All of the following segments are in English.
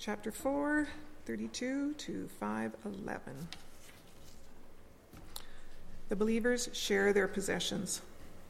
chapter 4, 32 to 5:11. The believers share their possessions.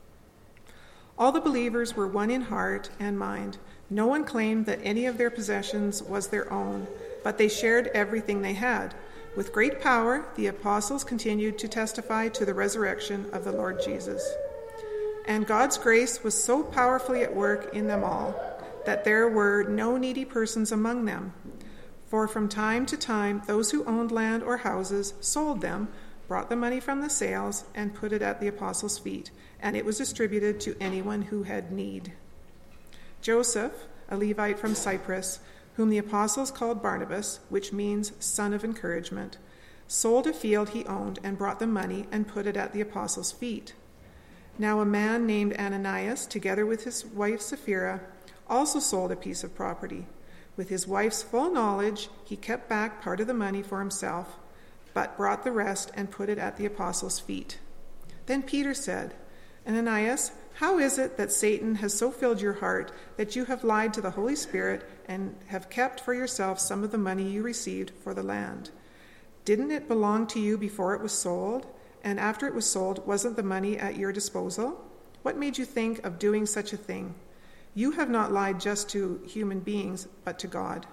All the believers were one in heart and mind. No one claimed that any of their possessions was their own, but they shared everything they had. With great power, the apostles continued to testify to the resurrection of the Lord Jesus. And God's grace was so powerfully at work in them all that there were no needy persons among them. For from time to time, those who owned land or houses sold them, brought the money from the sales, and put it at the apostles' feet, and it was distributed to anyone who had need. Joseph, a Levite from Cyprus, whom the apostles called Barnabas, which means son of encouragement, sold a field he owned and brought the money and put it at the apostles' feet. Now a man named Ananias, together with his wife Sapphira, also sold a piece of property. With his wife's full knowledge, he kept back part of the money for himself, but brought the rest and put it at the apostles' feet. Then Peter said, "Ananias, how is it that Satan has so filled your heart that you have lied to the Holy Spirit and have kept for yourself some of the money you received for the land? Didn't it belong to you before it was sold? And after it was sold, wasn't the money at your disposal? What made you think of doing such a thing? You have not lied just to human beings, but to God."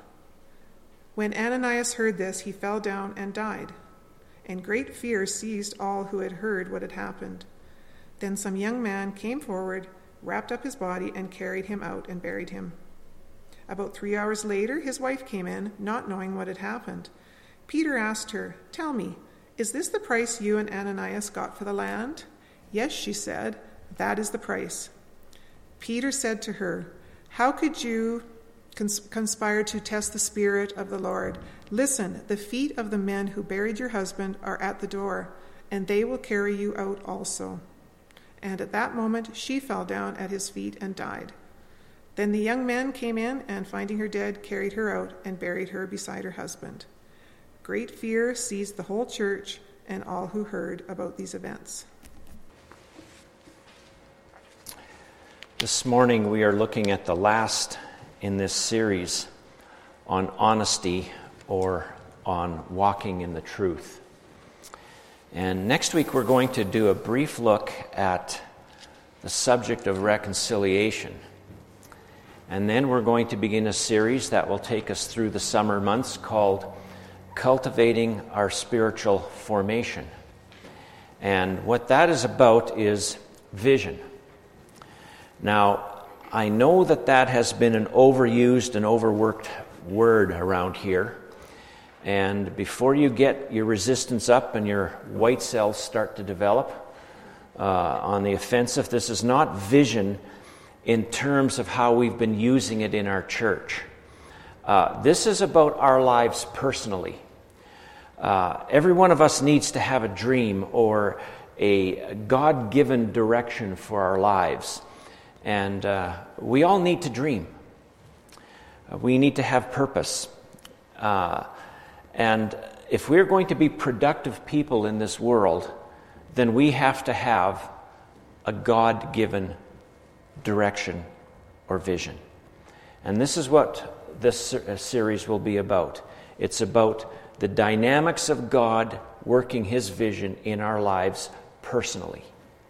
When Ananias heard this, he fell down and died, and great fear seized all who had heard what had happened. Then some young man came forward, wrapped up his body, and carried him out and buried him. About 3 hours later, his wife came in, not knowing what had happened. Peter asked her, "Tell me, is this the price you and Ananias got for the land?" "Yes," she said, "that is the price." Peter said to her, "How could you conspire to test the Spirit of the Lord? Listen, the feet of the men who buried your husband are at the door, and they will carry you out also." And at that moment she fell down at his feet and died. Then the young men came in, and finding her dead, carried her out and buried her beside her husband. Great fear seized the whole church and all who heard about these events. This morning we are looking at the last in this series on honesty, or on walking in the truth. And next week we're going to do a brief look at the subject of reconciliation. And then we're going to begin a series that will take us through the summer months called Cultivating Our Spiritual Formation. And what that is about is vision. Now, I know that has been an overused and overworked word around here. And before you get your resistance up and your white cells start to develop on the offensive, this is not vision in terms of how we've been using it in our church. This is about our lives personally. Every one of us needs to have a dream or a God-given direction for our lives. And we all need to dream. We need to have purpose. And if we're going to be productive people in this world, then we have to have a God-given direction or vision. And this is what this series will be about. It's about the dynamics of God working His vision in our lives personally.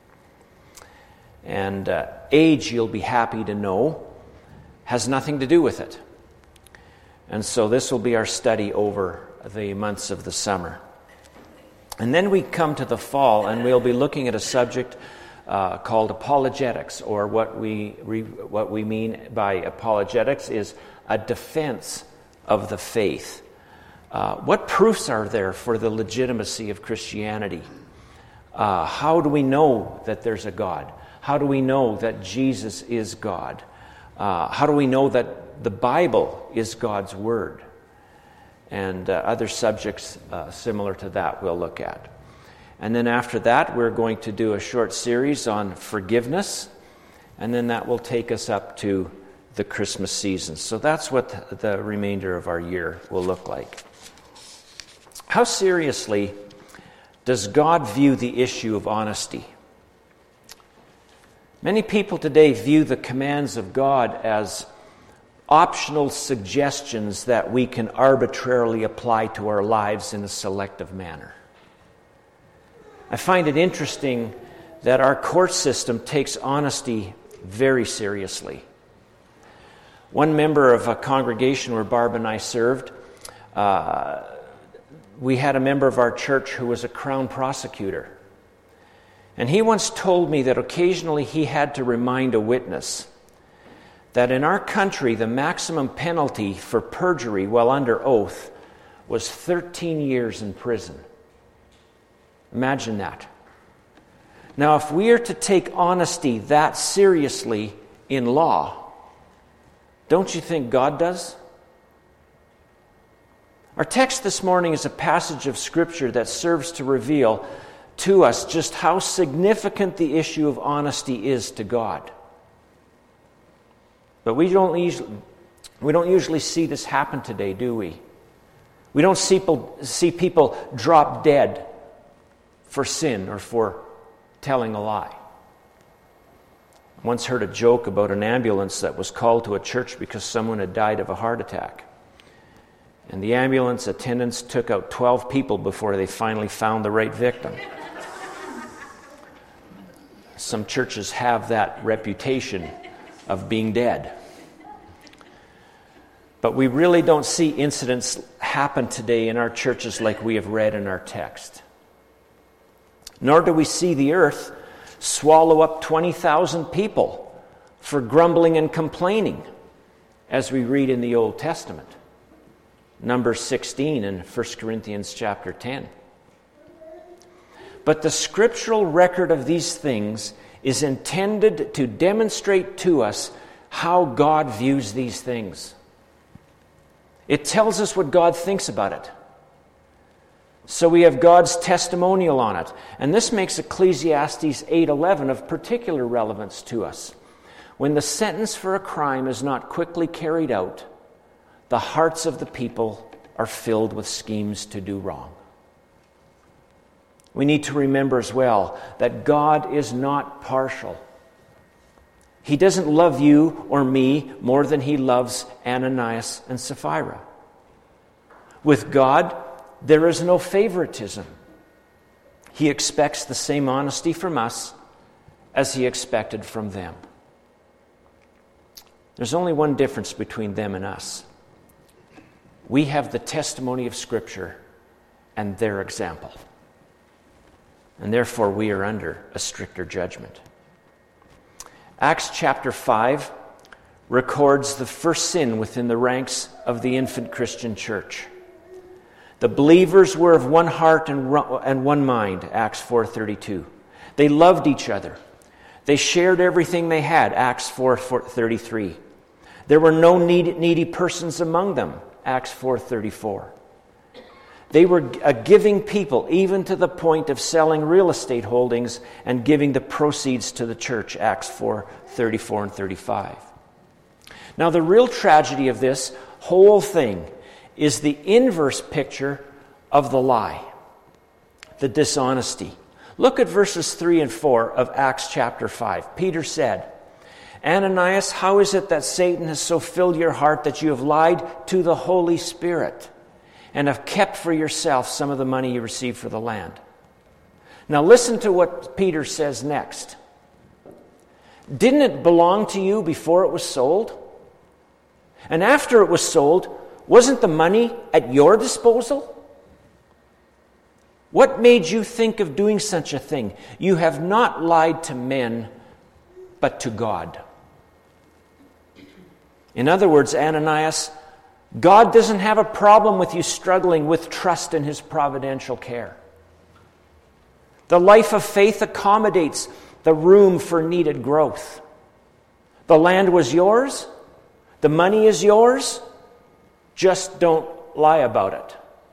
And age, you'll be happy to know, has nothing to do with it. And so this will be our study over the months of the summer. And then we come to the fall, and we'll be looking at a subject called apologetics, or what we mean by apologetics is a defense of the faith. What proofs are there for the legitimacy of Christianity? How do we know that there's a God? How do we know that Jesus is God? How do we know that the Bible is God's Word? And other subjects similar to that we'll look at. And then after that, we're going to do a short series on forgiveness, and then that will take us up to the Christmas season. So that's what the remainder of our year will look like. How seriously does God view the issue of honesty? Many people today view the commands of God as optional suggestions that we can arbitrarily apply to our lives in a selective manner. I find it interesting that our court system takes honesty very seriously. One member of a congregation where Barb and I served, we had a member of our church who was a crown prosecutor. And he once told me that occasionally he had to remind a witness that in our country the maximum penalty for perjury while under oath was 13 years in prison. Imagine that. Now, if we are to take honesty that seriously in law, don't you think God does? Our text this morning is a passage of Scripture that serves to reveal to us just how significant the issue of honesty is to God. But we don't usually see this happen today, do we? We don't see people drop dead for sin or for telling a lie. I once heard a joke about an ambulance that was called to a church because someone had died of a heart attack. And the ambulance attendants took out 12 people before they finally found the right victim. Some churches have that reputation of being dead. But we really don't see incidents happen today in our churches like we have read in our text. Nor do we see the earth swallow up 20,000 people for grumbling and complaining, as we read in the Old Testament. Numbers 16 and 1 Corinthians chapter 10. But the scriptural record of these things is intended to demonstrate to us how God views these things. It tells us what God thinks about it. So we have God's testimonial on it. And this makes Ecclesiastes 8:11 of particular relevance to us. When the sentence for a crime is not quickly carried out, the hearts of the people are filled with schemes to do wrong. We need to remember as well that God is not partial. He doesn't love you or me more than he loves Ananias and Sapphira. With God, there is no favoritism. He expects the same honesty from us as he expected from them. There's only one difference between them and us. We have the testimony of Scripture and their example. And therefore we are under a stricter judgment. Acts chapter 5 records the first sin within the ranks of the infant Christian church. The believers were of one heart and one mind, Acts 4:32. They loved each other. They shared everything they had, Acts 4:33. There were no needy persons among them, Acts 4:34. They were a giving people, even to the point of selling real estate holdings and giving the proceeds to the church, Acts 4:34 and 35. Now, the real tragedy of this whole thing is the inverse picture of the lie, the dishonesty. Look at verses 3 and 4 of Acts chapter 5. Peter said, "Ananias, how is it that Satan has so filled your heart that you have lied to the Holy Spirit and have kept for yourself some of the money you received for the land?" Now listen to what Peter says next. "Didn't it belong to you before it was sold? And after it was sold, wasn't the money at your disposal? What made you think of doing such a thing? You have not lied to men, but to God." In other words, Ananias, God doesn't have a problem with you struggling with trust in his providential care. The life of faith accommodates the room for needed growth. The land was yours. The money is yours. Just don't lie about it.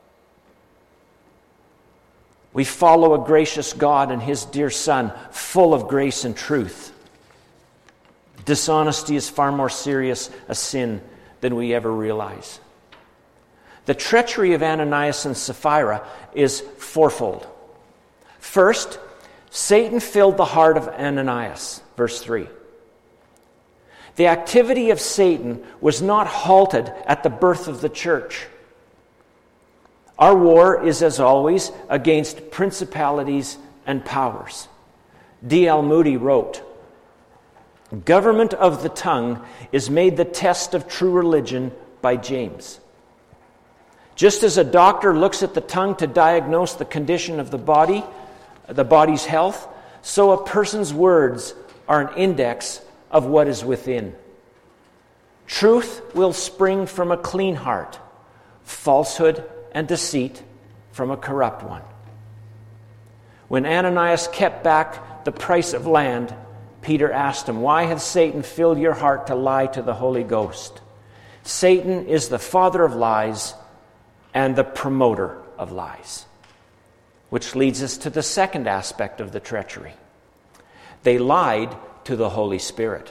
We follow a gracious God and his dear Son, full of grace and truth. Dishonesty is far more serious a sin than we ever realize. The treachery of Ananias and Sapphira is fourfold. First, Satan filled the heart of Ananias, verse 3. The activity of Satan was not halted at the birth of the church. Our war is, as always, against principalities and powers. D.L. Moody wrote, "Government of the tongue is made the test of true religion by James. Just as a doctor looks at the tongue to diagnose the condition of the body's health, so a person's words are an index of what is within. Truth will spring from a clean heart, falsehood and deceit from a corrupt one." When Ananias kept back the price of land, Peter asked him, "Why hath Satan filled your heart to lie to the Holy Ghost?" Satan is the father of lies and the promoter of lies. Which leads us to the second aspect of the treachery. They lied to the Holy Spirit.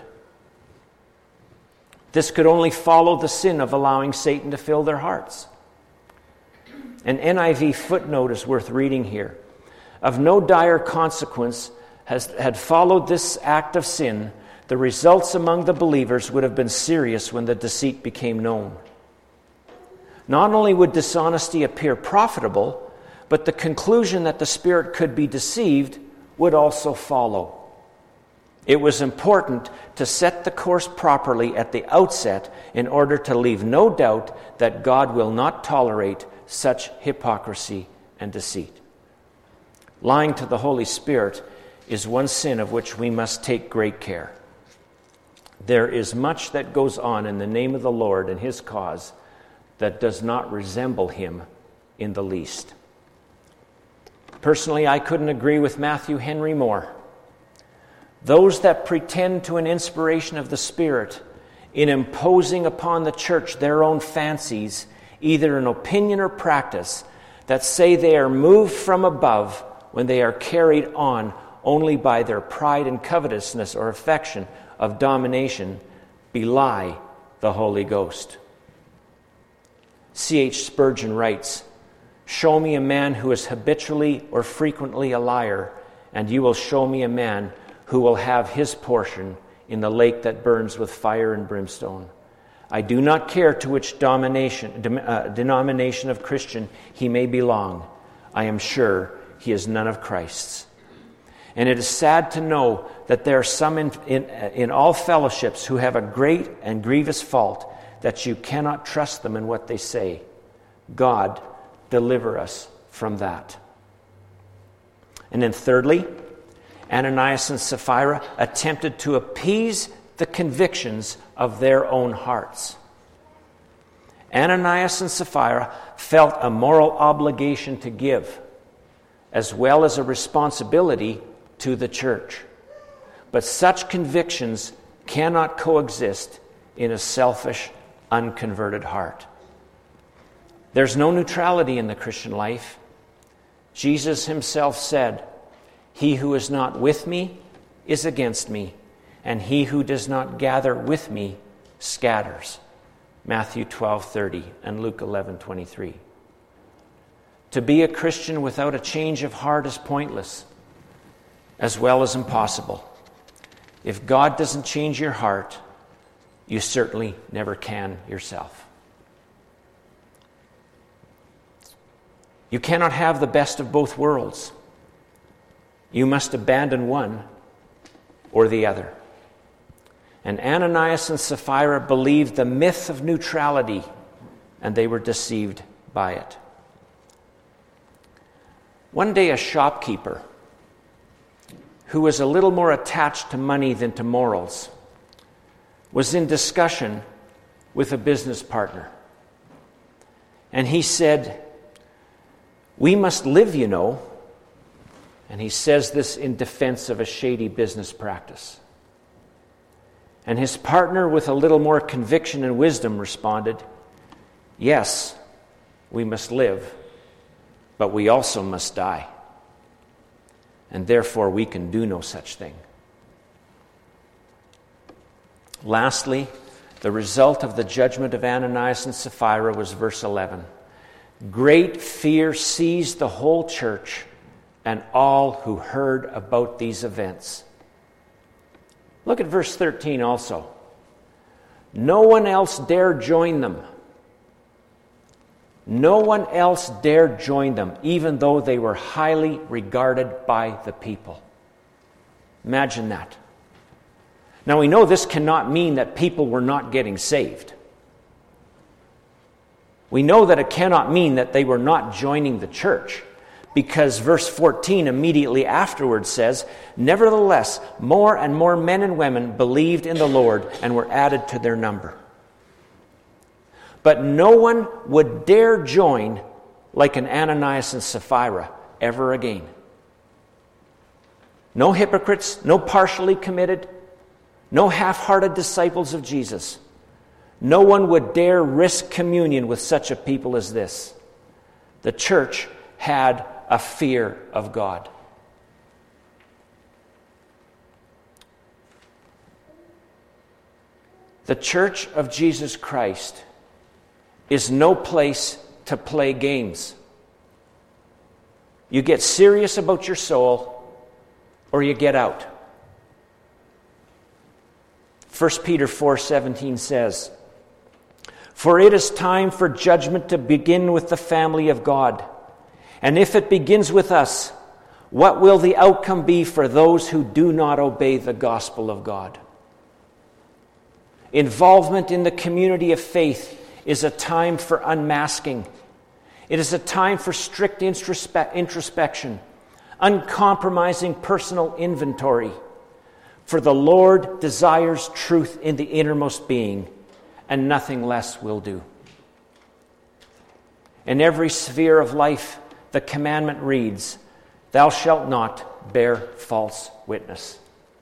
This could only follow the sin of allowing Satan to fill their hearts. An NIV footnote is worth reading here. Of no dire consequence had followed this act of sin, the results among the believers would have been serious when the deceit became known. Not only would dishonesty appear profitable, but the conclusion that the Spirit could be deceived would also follow. It was important to set the course properly at the outset in order to leave no doubt that God will not tolerate such hypocrisy and deceit. Lying to the Holy Spirit is one sin of which we must take great care. There is much that goes on in the name of the Lord and His cause that does not resemble Him in the least. Personally, I couldn't agree with Matthew Henry more. Those that pretend to an inspiration of the Spirit in imposing upon the church their own fancies, either in opinion or practice, that say they are moved from above when they are carried on only by their pride and covetousness or affection of domination, belie the Holy Ghost. C.H. Spurgeon writes, "Show me a man who is habitually or frequently a liar, and you will show me a man who will have his portion in the lake that burns with fire and brimstone. I do not care to which denomination of Christian he may belong. I am sure he is none of Christ's." And it is sad to know that there are some in all fellowships who have a great and grievous fault, that you cannot trust them in what they say. God deliver us from that. And then thirdly, Ananias and Sapphira attempted to appease the convictions of their own hearts. Ananias and Sapphira felt a moral obligation to give, as well as a responsibility to the church. But such convictions cannot coexist in a selfish, unconverted heart. There's no neutrality in the Christian life. Jesus himself said, "He who is not with me is against me, and he who does not gather with me scatters." Matthew 12:30 and Luke 11:23. To be a Christian without a change of heart is pointless, as well as impossible. If God doesn't change your heart, you certainly never can yourself. You cannot have the best of both worlds. You must abandon one or the other. And Ananias and Sapphira believed the myth of neutrality, and they were deceived by it. One day, a shopkeeper who was a little more attached to money than to morals was in discussion with a business partner. And he said, "We must live, you know." And he says this in defense of a shady business practice. And his partner, with a little more conviction and wisdom, responded, "Yes, we must live, but we also must die. And therefore we can do no such thing." Lastly, the result of the judgment of Ananias and Sapphira was verse 11. Great fear seized the whole church and all who heard about these events. Look at verse 13 also. No one else dared join them. No one else dared join them, even though they were highly regarded by the people. Imagine that. Now we know this cannot mean that people were not getting saved. We know that it cannot mean that they were not joining the church, because verse 14 immediately afterwards says, "Nevertheless, more and more men and women believed in the Lord and were added to their number." But no one would dare join like an Ananias and Sapphira ever again. No hypocrites, no partially committed, no half-hearted disciples of Jesus. No one would dare risk communion with such a people as this. The church had a fear of God. The Church of Jesus Christ is no place to play games. You get serious about your soul, or you get out. 1 Peter 4:17 says, "For it is time for judgment to begin with the family of God. And if it begins with us, what will the outcome be for those who do not obey the gospel of God?" Involvement in the community of faith is a time for unmasking. It is a time for strict introspection, uncompromising personal inventory. For the Lord desires truth in the innermost being, and nothing less will do. In every sphere of life, the commandment reads, "Thou shalt not bear false witness."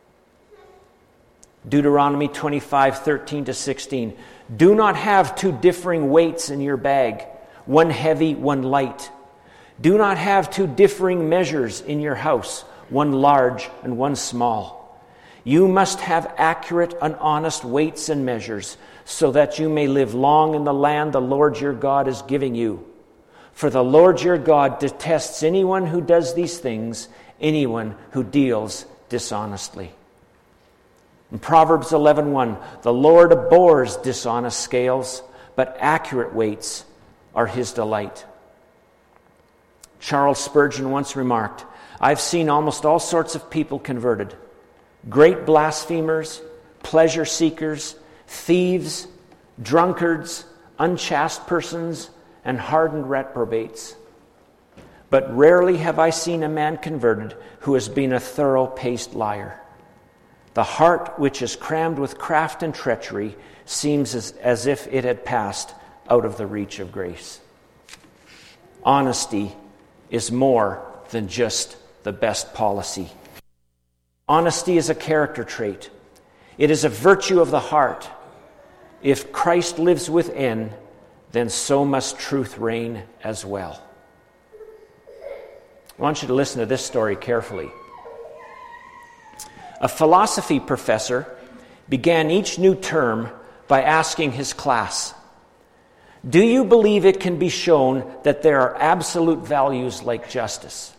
Deuteronomy 25:13-16. "Do not have two differing weights in your bag, one heavy, one light. Do not have two differing measures in your house, one large and one small. You must have accurate and honest weights and measures, so that you may live long in the land the Lord your God is giving you. For the Lord your God detests anyone who does these things, anyone who deals dishonestly." In Proverbs 11:1, "The Lord abhors dishonest scales, but accurate weights are his delight." Charles Spurgeon once remarked, "I've seen almost all sorts of people converted. Great blasphemers, pleasure seekers, thieves, drunkards, unchaste persons, and hardened reprobates. But rarely have I seen a man converted who has been a thorough-paced liar. The heart which is crammed with craft and treachery seems as if it had passed out of the reach of grace." Honesty is more than just the best policy. Honesty is a character trait. It is a virtue of the heart. If Christ lives within, then so must truth reign as well. I want you to listen to this story carefully. A philosophy professor began each new term by asking his class, "Do you believe it can be shown that there are absolute values like justice?"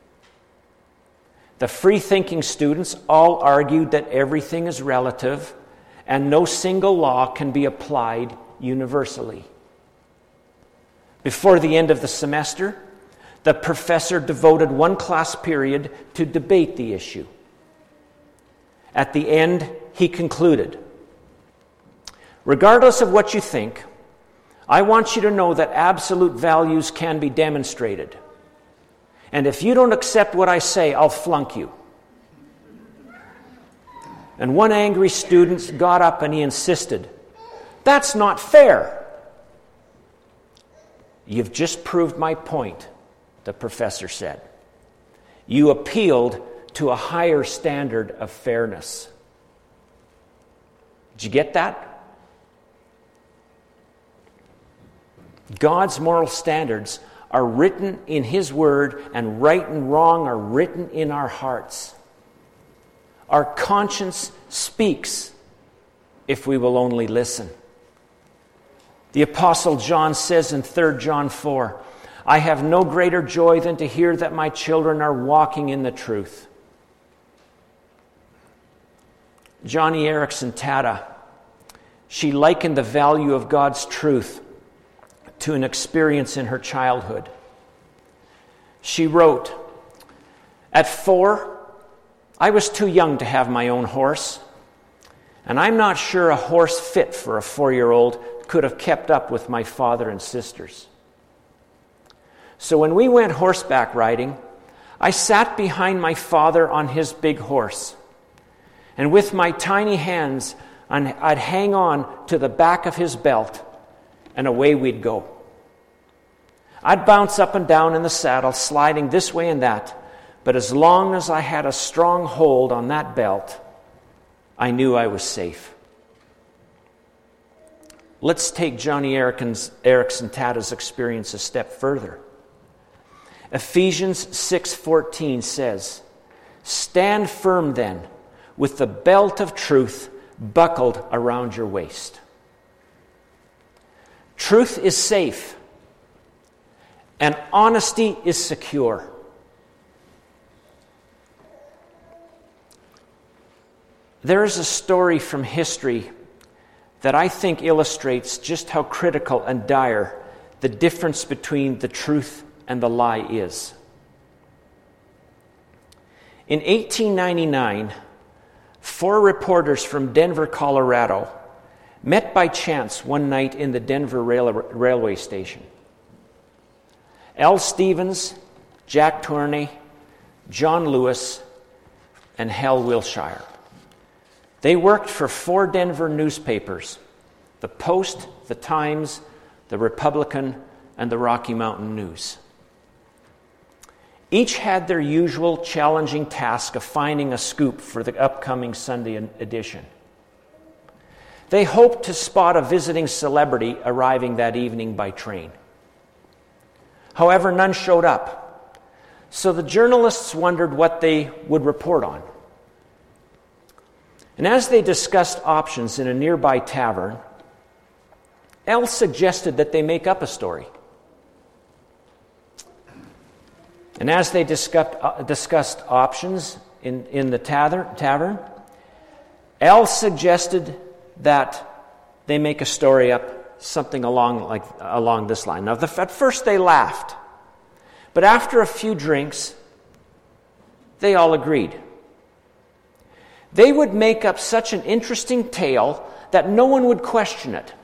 The free-thinking students all argued that everything is relative and no single law can be applied universally. Before the end of the semester, the professor devoted one class period to debate the issue. At the end, he concluded, "Regardless of what you think, I want you to know that absolute values can be demonstrated. And if you don't accept what I say, I'll flunk you." And one angry student got up and he insisted, "That's not fair." "You've just proved my point," the professor said. "You appealed to a higher standard of fairness." Did you get that? God's moral standards are written in His Word, and right and wrong are written in our hearts. Our conscience speaks if we will only listen. The Apostle John says in 3 John 4, "I have no greater joy than to hear that my children are walking in the truth." Johnny Erickson Tata she likened the value of God's truth to an experience in her childhood. She wrote, "At 4, I was too young to have my own horse, and I'm not sure a horse fit for a 4-year-old could have kept up with my father and sisters. So when we went horseback riding, I sat behind my father on his big horse, and with my tiny hands, I'd hang on to the back of his belt, and away we'd go. I'd bounce up and down in the saddle, sliding this way and that, but as long as I had a strong hold on that belt, I knew I was safe." Let's take Johnny Erickson Tata's experience a step further. Ephesians 6:14 says, "Stand firm then, with the belt of truth buckled around your waist." Truth is safe, and honesty is secure. There is a story from history that I think illustrates just how critical and dire the difference between the truth and the lie is. In 1899, 4 reporters from Denver, Colorado, met by chance one night in the Denver railway station. Al Stevens, Jack Tourney, John Lewis, and Hal Wilshire. They worked for 4 Denver newspapers: the Post, the Times, the Republican, and the Rocky Mountain News. Each had their usual challenging task of finding a scoop for the upcoming Sunday edition. They hoped to spot a visiting celebrity arriving that evening by train. However, none showed up, so the journalists wondered what they would report on. And as they discussed options in a nearby tavern, Al suggested that they make up a story. And as they discussed options in the tavern, Al suggested that they make a story up something along this line. Now, at first they laughed, but after a few drinks, they all agreed. They would make up such an interesting tale that no one would question it,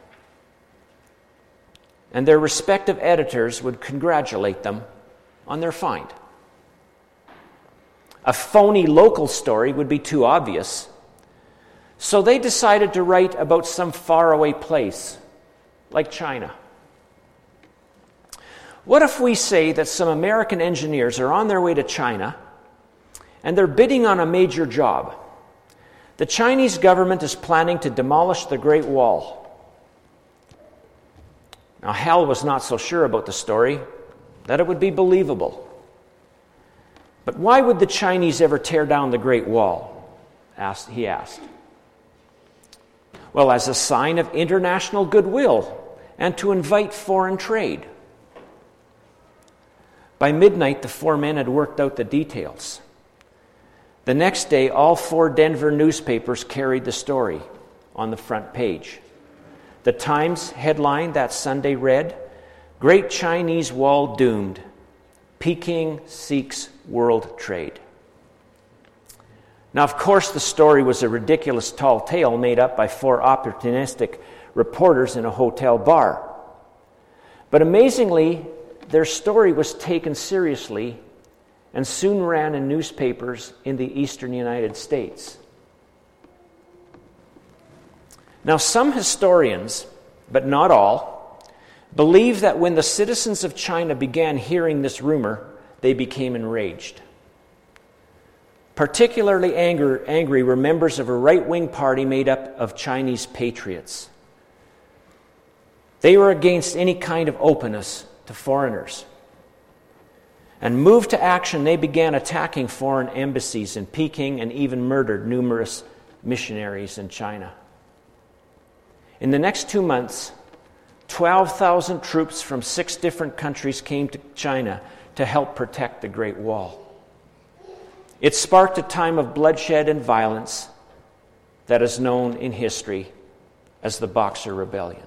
and their respective editors would congratulate them on their find. A phony local story would be too obvious, so they decided to write about some faraway place, like China. What if we say that some American engineers are on their way to China, and they're bidding on a major job? The Chinese government is planning to demolish the Great Wall. Now, Hal was not so sure about the story, that it would be believable. But why would the Chinese ever tear down the Great Wall? He asked. Well, as a sign of international goodwill and to invite foreign trade. By midnight, the 4 men had worked out the details. The next day, all 4 Denver newspapers carried the story on the front page. The Times headline that Sunday read, "Great Chinese Wall Doomed. Peking Seeks World Trade." Now, of course, the story was a ridiculous tall tale made up by 4 opportunistic reporters in a hotel bar. But amazingly, their story was taken seriously and soon ran in newspapers in the eastern United States. Now, some historians, but not all, believe that when the citizens of China began hearing this rumor, they became enraged. Particularly angry were members of a right-wing party made up of Chinese patriots. They were against any kind of openness to foreigners. And moved to action, they began attacking foreign embassies in Peking and even murdered numerous missionaries in China. In the next 2 months, 12,000 troops from 6 different countries came to China to help protect the Great Wall. It sparked a time of bloodshed and violence that is known in history as the Boxer Rebellion.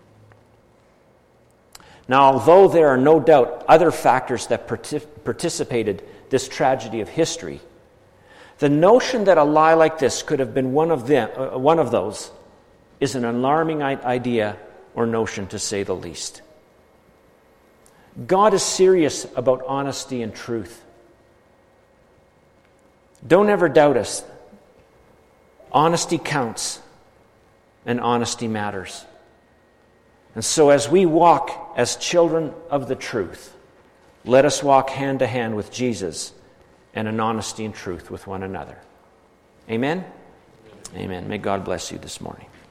Now, although there are no doubt other factors that participated this tragedy of history, the notion that a lie like this could have been one of those is an alarming idea or notion, to say the least. God is serious about honesty and truth. Don't ever doubt us. Honesty counts, and honesty matters. And so as we walk as children of the truth, let us walk hand to hand with Jesus and in honesty and truth with one another. Amen? Amen. May God bless you this morning.